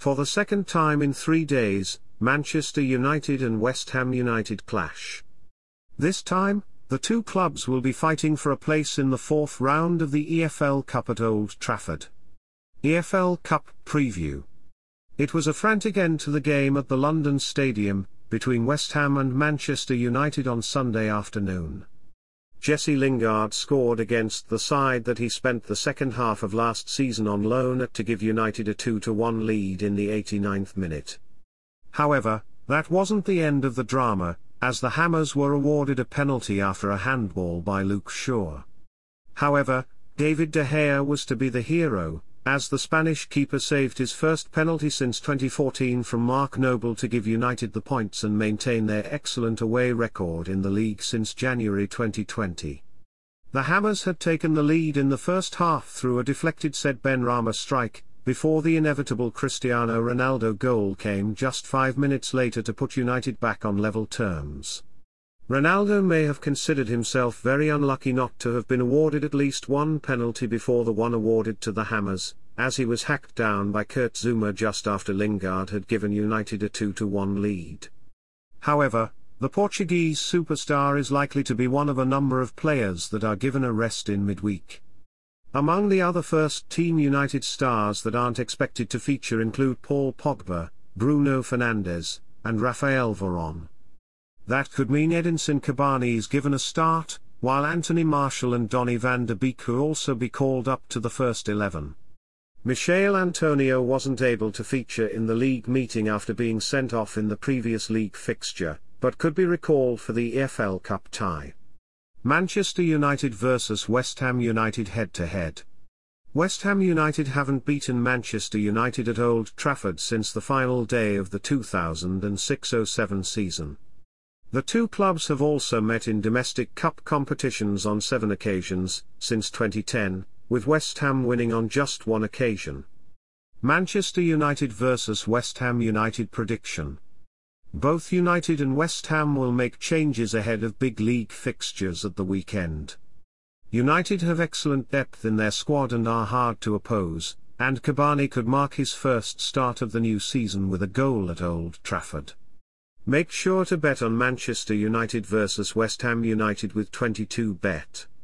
For the second time in 3 days, Manchester United and West Ham United clash. This time, the two clubs will be fighting for a place in the fourth round of the EFL Cup at Old Trafford. EFL Cup Preview. It was a frantic end to the game at the London Stadium, between West Ham and Manchester United on Sunday afternoon. Jesse Lingard scored against the side that he spent the second half of last season on loan at to give United a 2-1 lead in the 89th minute. However, that wasn't the end of the drama, as the Hammers were awarded a penalty after a handball by Luke Shaw. However, David De Gea was to be the hero, as the Spanish keeper saved his first penalty since 2014 from Mark Noble to give United the points and maintain their excellent away record in the league since January 2020. The Hammers had taken the lead in the first half through a deflected Said Benrahma strike, before the inevitable Cristiano Ronaldo goal came just 5 minutes later to put United back on level terms. Ronaldo may have considered himself very unlucky not to have been awarded at least one penalty before the one awarded to the Hammers, as he was hacked down by Kurt Zouma just after Lingard had given United a 2-1 lead. However, the Portuguese superstar is likely to be one of a number of players that are given a rest in midweek. Among the other first-team United stars that aren't expected to feature include Paul Pogba, Bruno Fernandes, and Raphael Varane. That could mean Edinson Cavani is given a start, while Anthony Martial and Donny van de Beek could also be called up to the first 11. Michail Antonio wasn't able to feature in the league meeting after being sent off in the previous league fixture, but could be recalled for the EFL Cup tie. Manchester United vs West Ham United head-to-head. West Ham United haven't beaten Manchester United at Old Trafford since the final day of the 2006-07 season. The two clubs have also met in domestic cup competitions on 7 occasions, since 2010, with West Ham winning on just one occasion. Manchester United vs West Ham United prediction. Both United and West Ham will make changes ahead of big league fixtures at the weekend. United have excellent depth in their squad and are hard to oppose, and Cavani could mark his first start of the new season with a goal at Old Trafford. Make sure to bet on Manchester United vs West Ham United with 22bet.